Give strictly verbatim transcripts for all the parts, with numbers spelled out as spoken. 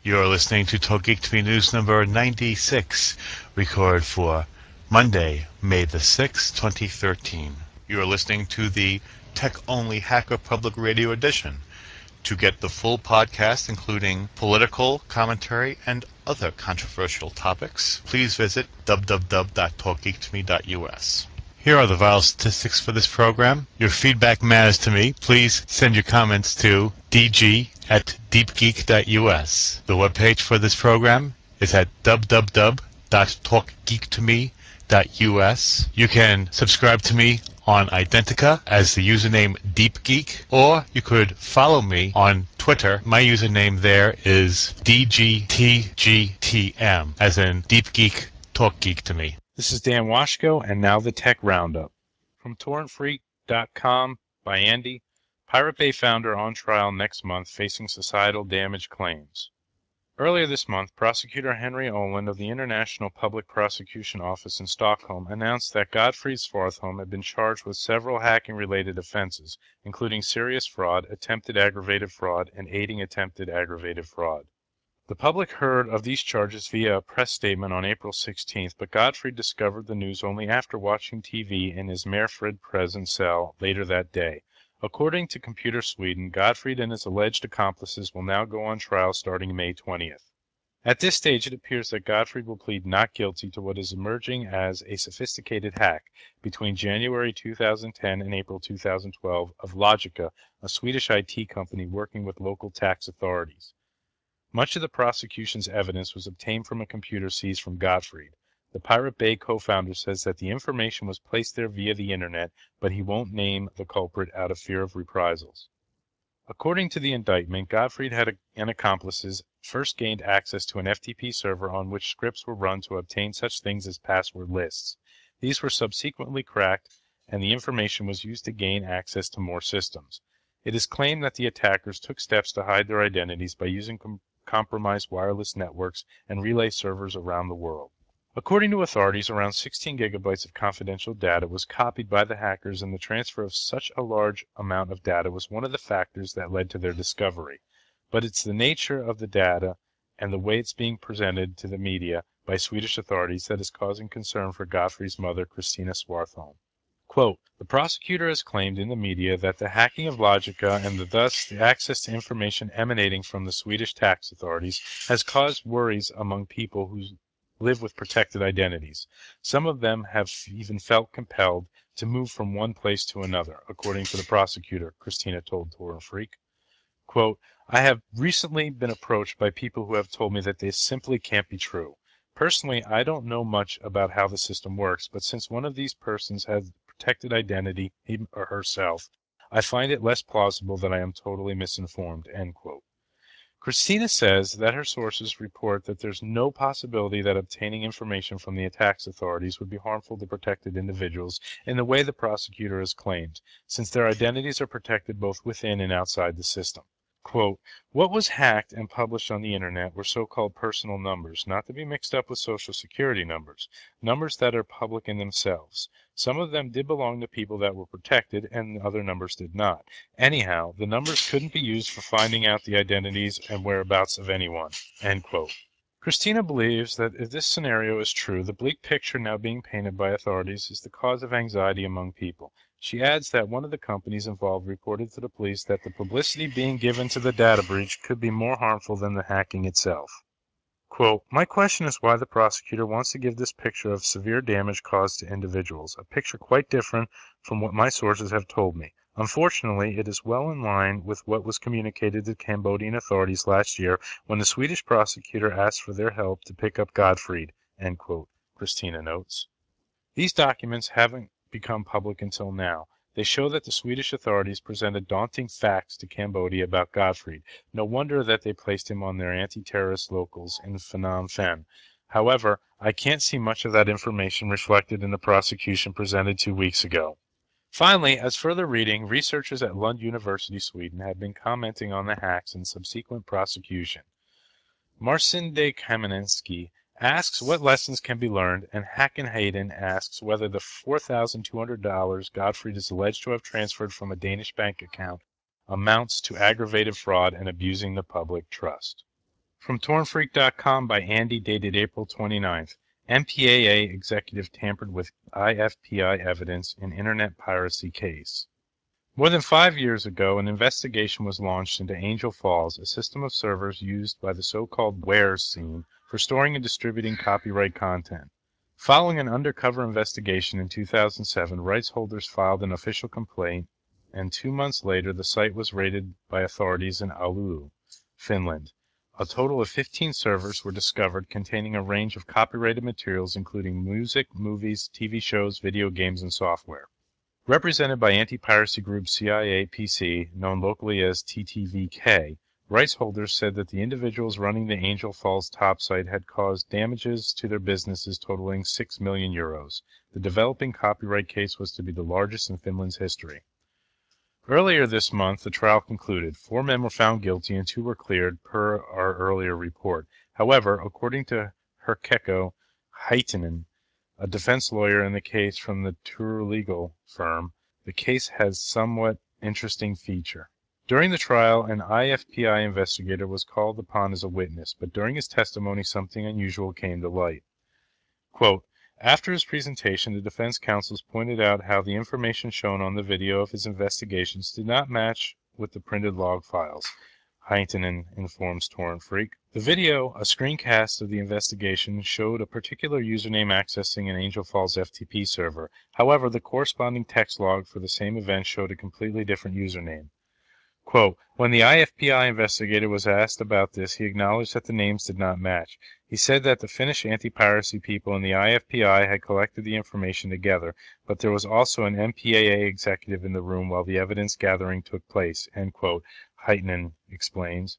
You're listening to Talk Geek to Me News number ninety-six, record for Monday, May the sixth, twenty thirteen. You're listening to the Tech Only Hacker Public Radio Edition. To get the full podcast, including political commentary and other controversial topics, please visit w w w dot talk geek to me dot u s. Here are the vital statistics for this program. Your feedback matters to me. Please send your comments to d g at deep geek dot u s. The webpage for this program is at w w w dot talk geek to me dot u s. You can subscribe to me on Identica as the username DeepGeek, or you could follow me on Twitter. My username there is d g t g t m, as in Deep Geek, Talk Geek to Me. This is Dan Washko, and now the Tech Roundup. From torrent freak dot com by Andy, Pirate Bay founder on trial next month facing societal damage claims. Earlier this month, prosecutor Henry Oland of the International Public Prosecution Office in Stockholm announced that Gottfried Svartholm had been charged with several hacking-related offenses, including serious fraud, attempted aggravated fraud, and aiding attempted aggravated fraud. The public heard of these charges via a press statement on April sixteenth, but Gottfried discovered the news only after watching T V in his Marefrid prison cell later that day. According to Computer Sweden, Gottfried and his alleged accomplices will now go on trial starting May twentieth. At this stage, it appears that Gottfried will plead not guilty to what is emerging as a sophisticated hack between January two thousand ten and April two thousand twelve of Logica, a Swedish I T company working with local tax authorities. Much of the prosecution's evidence was obtained from a computer seized from Gottfried. The Pirate Bay co-founder says that the information was placed there via the internet, but he won't name the culprit out of fear of reprisals. According to the indictment, Gottfried had and accomplices first gained access to an F T P server on which scripts were run to obtain such things as password lists. These were subsequently cracked, and the information was used to gain access to more systems. It is claimed that the attackers took steps to hide their identities by using com- compromised wireless networks and relay servers around the world. According to authorities, around sixteen gigabytes of confidential data was copied by the hackers, and the transfer of such a large amount of data was one of the factors that led to their discovery. But it's the nature of the data and the way it's being presented to the media by Swedish authorities that is causing concern for Gottfried's mother, Christina Svartholm. Quote, the prosecutor has claimed in the media that the hacking of Logica and the, thus the access to information emanating from the Swedish tax authorities has caused worries among people who live with protected identities. Some of them have even felt compelled to move from one place to another, according to the prosecutor, Christina told Torrent Freak. Quote, I have recently been approached by people who have told me that this simply can't be true. Personally, I don't know much about how the system works, but since one of these persons has protected identity, he or herself, I find it less plausible that I am totally misinformed, end quote. Christina says that her sources report that there's no possibility that obtaining information from the tax authorities would be harmful to protected individuals in the way the prosecutor has claimed, since their identities are protected both within and outside the system. Quote, what was hacked and published on the internet were so-called personal numbers, not to be mixed up with social security numbers, numbers that are public in themselves. Some of them did belong to people that were protected, and other numbers did not. Anyhow, the numbers couldn't be used for finding out the identities and whereabouts of anyone, end quote. Christina believes that if this scenario is true, the bleak picture now being painted by authorities is the cause of anxiety among people. She adds that one of the companies involved reported to the police that the publicity being given to the data breach could be more harmful than the hacking itself. Quote, my question is why the prosecutor wants to give this picture of severe damage caused to individuals, a picture quite different from what my sources have told me. Unfortunately, it is well in line with what was communicated to Cambodian authorities last year when the Swedish prosecutor asked for their help to pick up Gottfried, end quote, Christina notes. These documents haven't become public until now. They show that the Swedish authorities presented daunting facts to Cambodia about Gottfried. No wonder that they placed him on their anti-terrorist locals in Phnom Penh. However, I can't see much of that information reflected in the prosecution presented two weeks ago. Finally, as further reading, researchers at Lund University, Sweden, have been commenting on the hacks and subsequent prosecution. Marcin Kamenetsky asks what lessons can be learned, and Hakan Hayden asks whether the four thousand two hundred dollars Gottfried is alleged to have transferred from a Danish bank account amounts to aggravated fraud and abusing the public trust. From torn freak dot com by Andy, dated April twenty-ninth. M P A A executive tampered with I F P I evidence in internet piracy case. More than five years ago, an investigation was launched into Angel Falls, a system of servers used by the so-called wares scene for storing and distributing copyright content. Following an undercover investigation in two thousand seven, rights holders filed an official complaint, and two months later the site was raided by authorities in Oulu, Finland. A total of fifteen servers were discovered containing a range of copyrighted materials including music, movies, T V shows, video games, and software. Represented by anti-piracy group C I A P C, known locally as T T V K, rights holders said that the individuals running the Angel Falls top site had caused damages to their businesses totaling six million euros. The developing copyright case was to be the largest in Finland's history. Earlier this month, the trial concluded. Four men were found guilty and two were cleared, per our earlier report. However, according to Herkeko Haitinen, a defense lawyer in the case from the Turku legal firm, the case has somewhat interesting feature. During the trial, an I F P I investigator was called upon as a witness, but during his testimony something unusual came to light. Quote, after his presentation, the defense counsels pointed out how the information shown on the video of his investigations did not match with the printed log files, Haitinen informs Torrent Freak. The video, a screencast of the investigation, showed a particular username accessing an Angel Falls F T P server. However, the corresponding text log for the same event showed a completely different username. Quote, when the I F P I investigator was asked about this, he acknowledged that the names did not match. He said that the Finnish anti-piracy people and the I F P I had collected the information together, but there was also an M P A A executive in the room while the evidence gathering took place, end quote, Haitinen explains.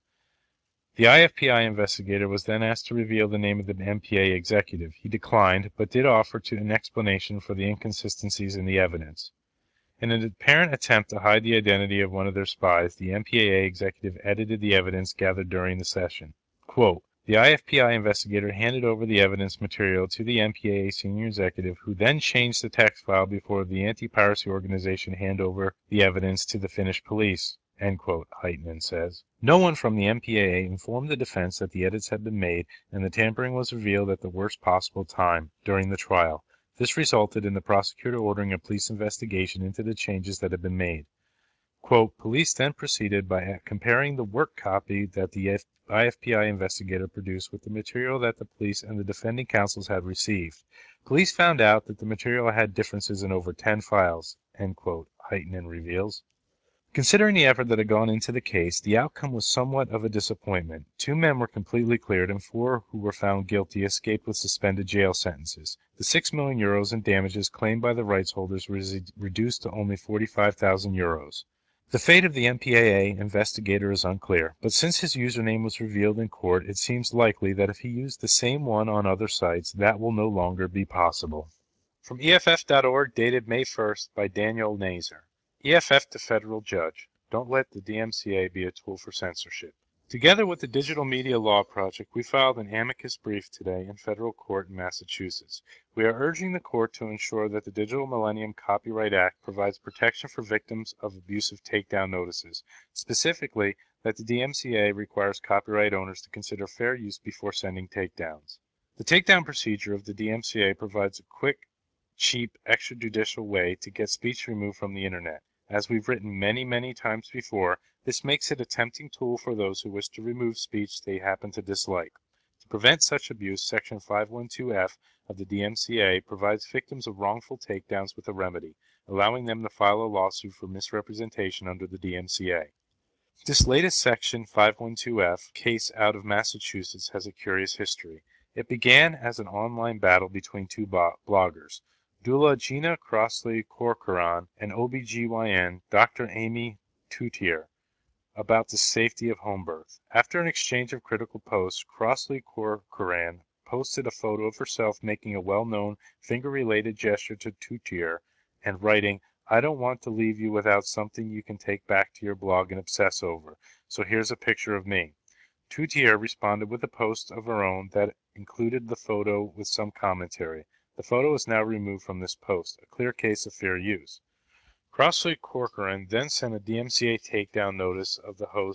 The I F P I investigator was then asked to reveal the name of the M P A A executive. He declined, but did offer to an explanation for the inconsistencies in the evidence. In an apparent attempt to hide the identity of one of their spies, the M P A A executive edited the evidence gathered during the session. Quote, the I F P I investigator handed over the evidence material to the M P A A senior executive, who then changed the text file before the anti-piracy organization handed over the evidence to the Finnish police, end quote, Haitinen says. No one from the M P A A informed the defense that the edits had been made, and the tampering was revealed at the worst possible time, during the trial. This resulted in the prosecutor ordering a police investigation into the changes that had been made. Quote, police then proceeded by comparing the work copy that the I F P I investigator produced with the material that the police and the defending counsels had received. Police found out that the material had differences in over ten files, end quote, Haitinen reveals. Considering the effort that had gone into the case, the outcome was somewhat of a disappointment. Two men were completely cleared, and four who were found guilty escaped with suspended jail sentences. The six million euros in damages claimed by the rights holders was reduced to only forty-five thousand euros. The fate of the M P A A investigator is unclear, but since his username was revealed in court, it seems likely that if he used the same one on other sites, that will no longer be possible. From E F F dot org, dated May first, by Daniel Nazer. E F F to federal judge. Don't let the D M C A be a tool for censorship. Together with the Digital Media Law Project, we filed an amicus brief today in federal court in Massachusetts. We are urging the court to ensure that the Digital Millennium Copyright Act provides protection for victims of abusive takedown notices. Specifically, that the D M C A requires copyright owners to consider fair use before sending takedowns. The takedown procedure of the D M C A provides a quick, cheap, extrajudicial way to get speech removed from the internet. As we've written many, many times before, this makes it a tempting tool for those who wish to remove speech they happen to dislike. To prevent such abuse, Section five twelve F of the D M C A provides victims of wrongful takedowns with a remedy, allowing them to file a lawsuit for misrepresentation under the D M C A. This latest Section five twelve F case out of Massachusetts has a curious history. It began as an online battle between two bloggers, doula Gina Crossley Corcoran and O B G Y N Doctor Amy Toutier, about the safety of home birth. After an exchange of critical posts, Crossley Corcoran posted a photo of herself making a well-known finger-related gesture to Toutier and writing, I don't want to leave you without something you can take back to your blog and obsess over, so here's a picture of me. Toutier responded with a post of her own that included the photo with some commentary. The photo is now removed from this post, a clear case of fair use. Crossley Corcoran then sent a D M C A takedown notice of the host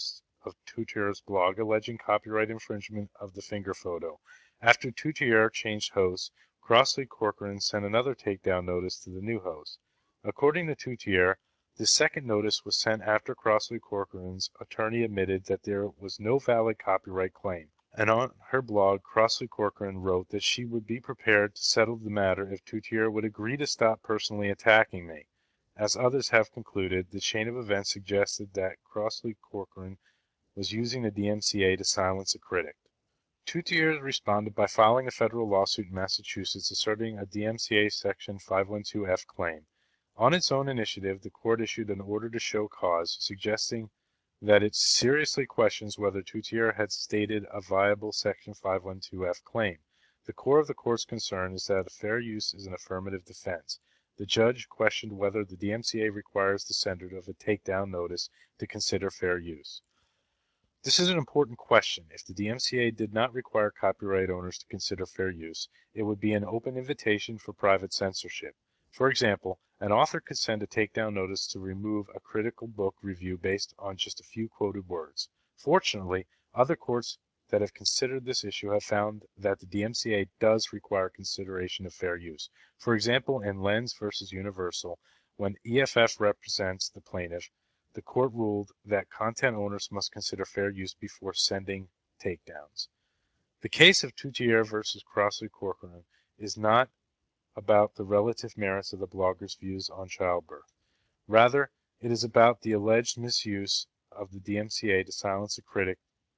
of Toutier's blog alleging copyright infringement of the finger photo. After Toutier changed hosts, Crossley Corcoran sent another takedown notice to the new host. According to Toutier, this second notice was sent after Crossley Corcoran's attorney admitted that there was no valid copyright claim, and on her blog, Crossley Corcoran wrote that she would be prepared to settle the matter if Toutier would agree to stop personally attacking me. As others have concluded, the chain of events suggested that Crossley Corcoran was using the D M C A to silence a critic. Toutier responded by filing a federal lawsuit in Massachusetts asserting a D M C A Section five twelve F claim. On its own initiative, the court issued an order to show cause, suggesting that it seriously questions whether Toutier had stated a viable Section five twelve F claim. The core of the court's concern is that fair use is an affirmative defense. The judge questioned whether the D M C A requires the sender of a takedown notice to consider fair use. This is an important question. If the D M C A did not require copyright owners to consider fair use, it would be an open invitation for private censorship. For example, an author could send a takedown notice to remove a critical book review based on just a few quoted words. Fortunately, other courts that have considered this issue have found that the D M C A does require consideration of fair use. For example, in Lenz versus Universal, when E F F represents the plaintiff, the court ruled that content owners must consider fair use before sending takedowns. The case of Toutier versus Crossley Corcoran is not about the relative merits of the blogger's views on childbirth. Rather, it is about the alleged misuse of the D M C A to silence a critic.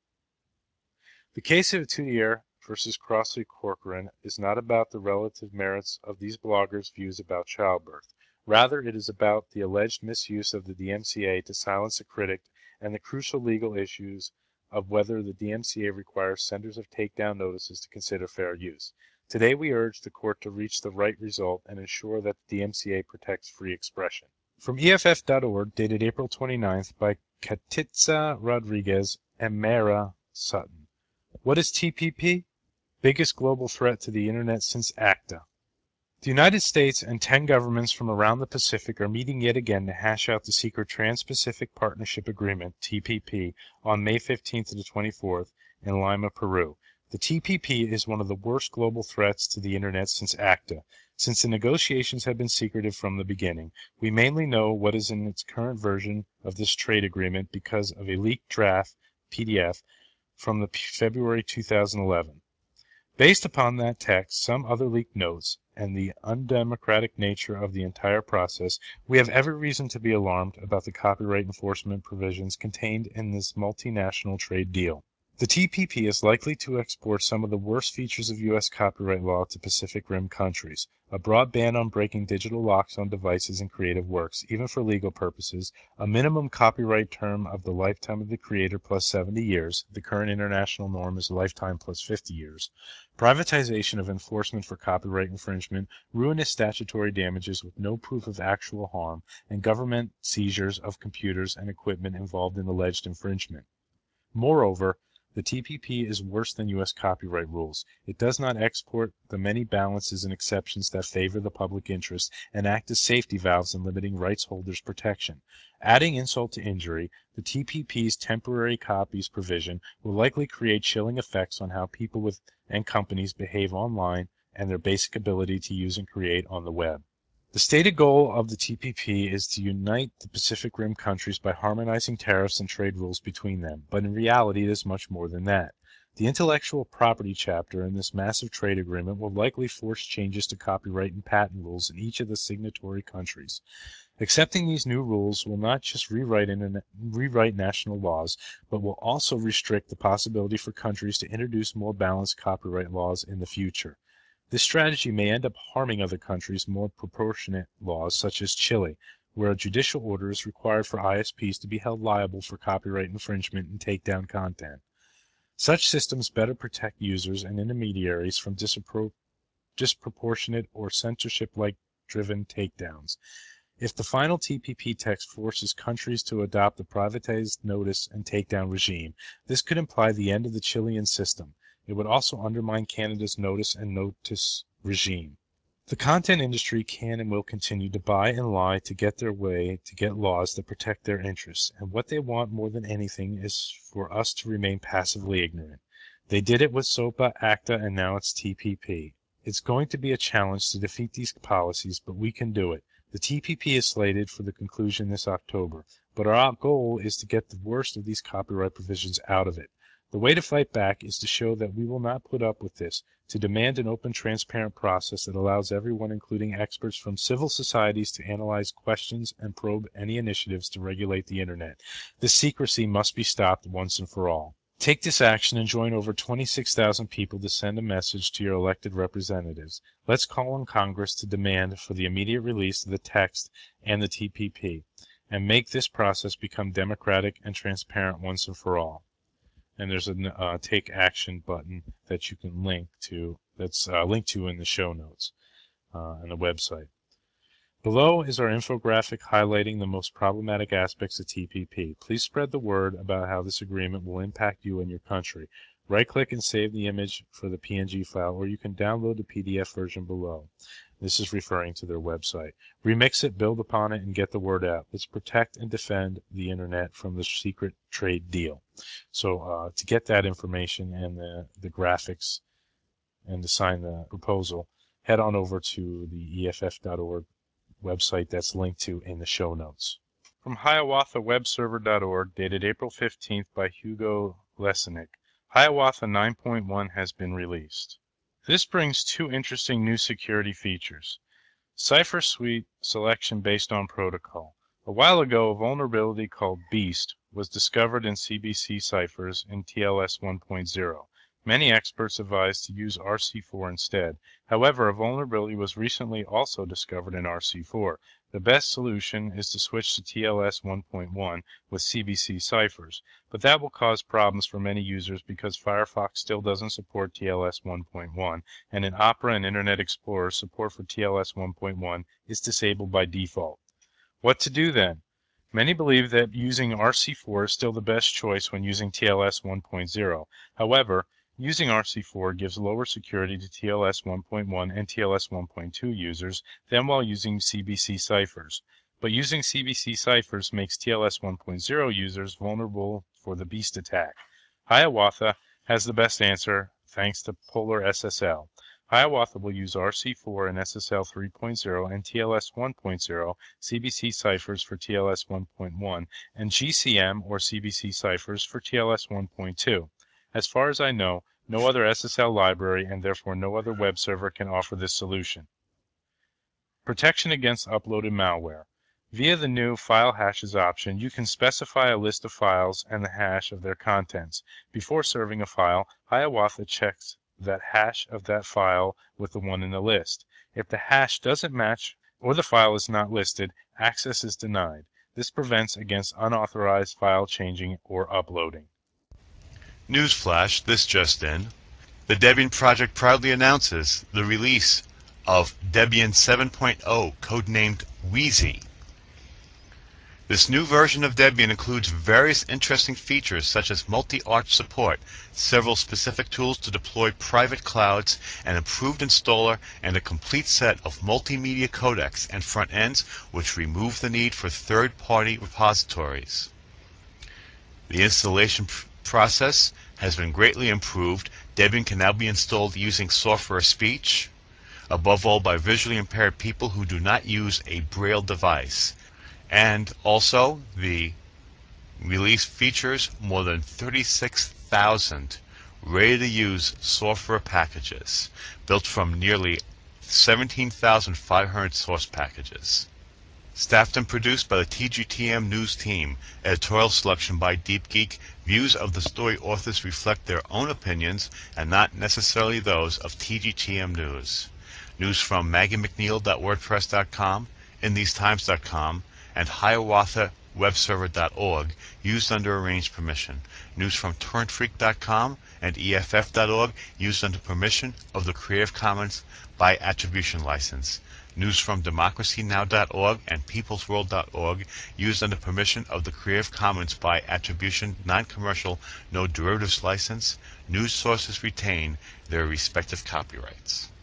The case of Toutier versus Crossley Corcoran is not about the relative merits of these bloggers' views about childbirth. Rather, it is about the alleged misuse of the D M C A to silence a critic and the crucial legal issues of whether the D M C A requires senders of takedown notices to consider fair use. Today we urge the court to reach the right result and ensure that the D M C A protects free expression. From E F F dot org, dated April twenty-ninth, by Katitza Rodriguez and Mara Sutton. What is T P P? Biggest global threat to the Internet since ACTA. The United States and ten governments from around the Pacific are meeting yet again to hash out the secret Trans-Pacific Partnership Agreement, T P P, on May fifteenth to the twenty-fourth in Lima, Peru. The T P P is one of the worst global threats to the Internet since ACTA. Since the negotiations have been secretive from the beginning, we mainly know what is in its current version of this trade agreement because of a leaked draft P D F from the February two thousand eleven. Based upon that text, some other leaked notes, and the undemocratic nature of the entire process, we have every reason to be alarmed about the copyright enforcement provisions contained in this multinational trade deal. The T P P is likely to export some of the worst features of U S copyright law to Pacific Rim countries. A broad ban on breaking digital locks on devices and creative works, even for legal purposes, a minimum copyright term of the lifetime of the creator plus seventy years, the current international norm is lifetime plus fifty years, privatization of enforcement for copyright infringement, ruinous statutory damages with no proof of actual harm, and government seizures of computers and equipment involved in alleged infringement. Moreover, the T P P is worse than U S copyright rules. It does not export the many balances and exceptions that favor the public interest and act as safety valves in limiting rights holders' protection. Adding insult to injury, the T P P's temporary copies provision will likely create chilling effects on how people with and companies behave online and their basic ability to use and create on the web. The stated goal of the T P P is to unite the Pacific Rim countries by harmonizing tariffs and trade rules between them, but in reality it is much more than that. The intellectual property chapter in this massive trade agreement will likely force changes to copyright and patent rules in each of the signatory countries. Accepting these new rules will not just rewrite, internet, rewrite national laws, but will also restrict the possibility for countries to introduce more balanced copyright laws in the future. This strategy may end up harming other countries' more proportionate laws, such as Chile, where a judicial order is required for I S Ps to be held liable for copyright infringement and take down content. Such systems better protect users and intermediaries from dispro- disproportionate or censorship-like driven takedowns. If the final T P P text forces countries to adopt the privatized notice and takedown regime, this could imply the end of the Chilean system. It would also undermine Canada's notice and notice regime. The content industry can and will continue to buy and lie to get their way, to get laws that protect their interests, and what they want more than anything is for us to remain passively ignorant. They did it with SOPA, ACTA, and now it's T P P. It's going to be a challenge to defeat these policies, but we can do it. The T P P is slated for the conclusion this October, but our goal is to get the worst of these copyright provisions out of it. The way to fight back is to show that we will not put up with this, to demand an open, transparent process that allows everyone, including experts from civil societies, to analyze questions and probe any initiatives to regulate the Internet. This secrecy must be stopped once and for all. Take this action and join over twenty-six thousand people to send a message to your elected representatives. Let's call on Congress to demand for the immediate release of the text and the T P P, and make this process become democratic and transparent once and for all. And there's a uh, take action button that you can link to, that's uh, linked to in the show notes uh, on the website. Below is our infographic highlighting the most problematic aspects of T P P. Please spread the word about how this agreement will impact you and your country. Right-click and save the image for the P N G file, or you can download the P D F version below. This is referring to their website. Remix it, build upon it, and get the word out. Let's protect and defend the Internet from the secret trade deal. So uh, to get that information and the, the graphics and to sign the proposal, head on over to the E F F dot org website that's linked to in the show notes. From Hiawatha Web Server dot org, dated April fifteenth by Hugo Lesenick, Hiawatha nine point one has been released. This brings two interesting new security features. Cipher Suite selection based on protocol. A while ago, a vulnerability called Beast was discovered in C B C ciphers in T L S one point zero. Many experts advised to use R C four instead. However, a vulnerability was recently also discovered in R C four. The best solution is to switch to T L S one point one with C B C ciphers, but that will cause problems for many users because Firefox still doesn't support T L S one point one, and in Opera and Internet Explorer, support for T L S one point one is disabled by default. What to do then? Many believe that using R C four is still the best choice when using T L S one point zero. However, using R C four gives lower security to T L S one point one and T L S one point two users than while using C B C ciphers. But using C B C ciphers makes T L S one point zero users vulnerable for the Beast attack. Hiawatha has the best answer thanks to Polar S S L. Hiawatha will use R C four and S S L three point zero and T L S one point zero C B C ciphers for T L S one point one and G C M or C B C ciphers for T L S one point two. As far as I know, no other S S L library and therefore no other web server can offer this solution. Protection against uploaded malware. Via the new File Hashes option, you can specify a list of files and the hash of their contents. Before serving a file, Hiawatha checks that hash of that file with the one in the list. If the hash doesn't match or the file is not listed, access is denied. This prevents against unauthorized file changing or uploading. Newsflash, this just in. The Debian project proudly announces the release of Debian seven point oh, codenamed Wheezy. This new version of Debian includes various interesting features such as multi-arch support, several specific tools to deploy private clouds, an improved installer, and a complete set of multimedia codecs and front ends which remove the need for third-party repositories. The installation pr- process has been greatly improved. Debian can now be installed using software speech, above all by visually impaired people who do not use a Braille device. And also, the release features more than thirty-six thousand ready-to-use software packages built from nearly seventeen thousand five hundred source packages. Staffed and produced by the T G T M News team. Editorial selection by DeepGeek. Views of the story authors reflect their own opinions and not necessarily those of T G T M News. News from Maggie McNeil dot wordpress dot com, in these times dot com, and Hiawatha Web Server dot org, used under arranged permission. News from Torrent Freak dot com and E F F dot org, used under permission of the Creative Commons by Attribution License. News from Democracy Now dot org and Peoples World dot org, used under permission of the Creative Commons by Attribution, Non-Commercial, No Derivatives License. News sources retain their respective copyrights.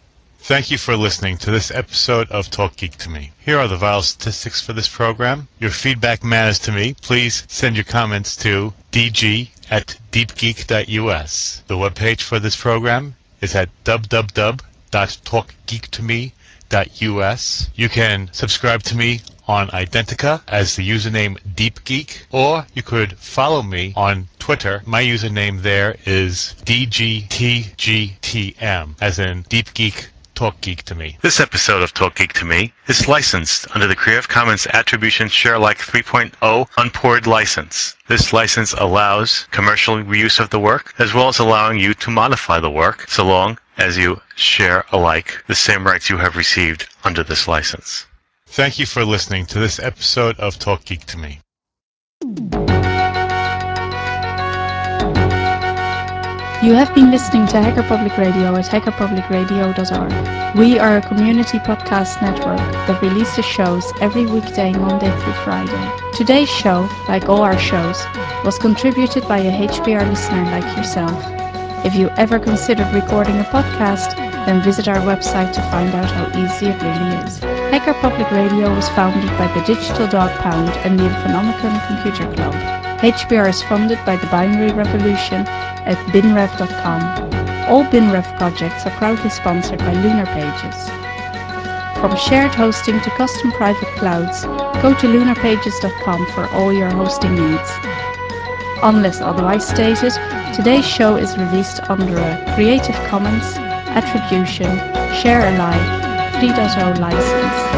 Thank you for listening to this episode of Talk Geek to Me. Here are the vital statistics for this program. Your feedback matters to me. Please send your comments to d g at deep geek dot u s. The webpage for this program is at w w w dot talk geek to me dot u s. You can subscribe to me on Identica as the username DeepGeek, or you could follow me on Twitter. My username there is d g t g t m, as in Deep Geek Talk Geek to Me. This episode of Talk Geek to Me is licensed under the Creative Commons Attribution Share Alike three point oh Unported license. This license allows commercial reuse of the work, as well as allowing you to modify the work, so long as you share alike the same rights you have received under this license. Thank you for listening to this episode of Talk Geek to Me. You have been listening to Hacker Public Radio at hacker public radio dot org. We are a community podcast network that releases shows every weekday, Monday through Friday. Today's show, like all our shows, was contributed by a H P R listener like yourself. If you ever considered recording a podcast, then visit our website to find out how easy it really is. Hacker Public Radio was founded by the Digital Dog Pound and the Infonomicon Computer Club. H P R is funded by the Binary Revolution at bin rev dot com. All BinRev projects are proudly sponsored by Lunar Pages. From shared hosting to custom private clouds, go to lunar pages dot com for all your hosting needs. Unless otherwise stated, today's show is released under a Creative Commons Attribution Share Alike three point oh license.